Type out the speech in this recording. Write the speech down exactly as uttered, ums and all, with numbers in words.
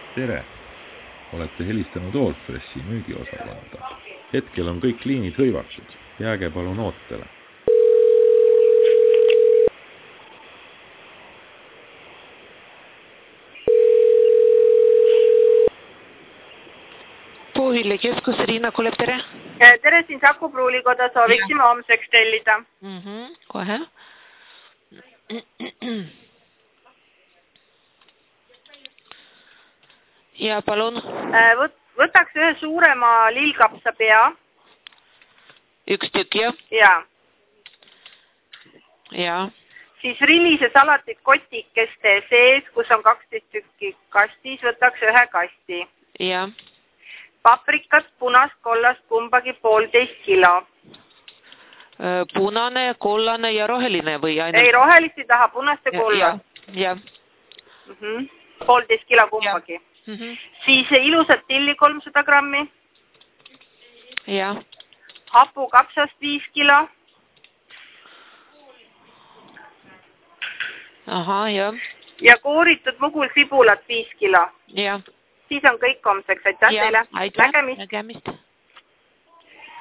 Tere! Olete helistanud Allfressi müügiosakonda. Hetkel on kõik liinid hõivatud. Jääge palun ootele. Puuhilli keskus, Riina kuuleb, tere. Tere, siin Saku Pruulikoda, sooviksime homseks tellida. Mm -hmm, kohe. Ja palun. Võt, võtaks ühe suurema lillkapsa pea. Üks tükk, jah? Ja. Ja. Siis rillise salatit kotikeste sees, kus on kaksteist tükki kastis, võtaks ühe kasti. Ja. Paprikat, punast, kollast, kumbagi poolteist kilo. Punane, kollane ja roheline või ainult? Ei, rohelist ei taha, punast ja kollast. Ja. Mm -hmm. poolteist kilo kumbagi. Mm -hmm. Siis ilusat tilli kolmsada grammi. Ja. Hapu kapsast viis kilo. Aha, ja. Ja kooritud mugul sibulat viis kilo. Ja. Siis on kõik homseks. Aitäh ja, teile. Aitäh. Nägemist. Nägemist.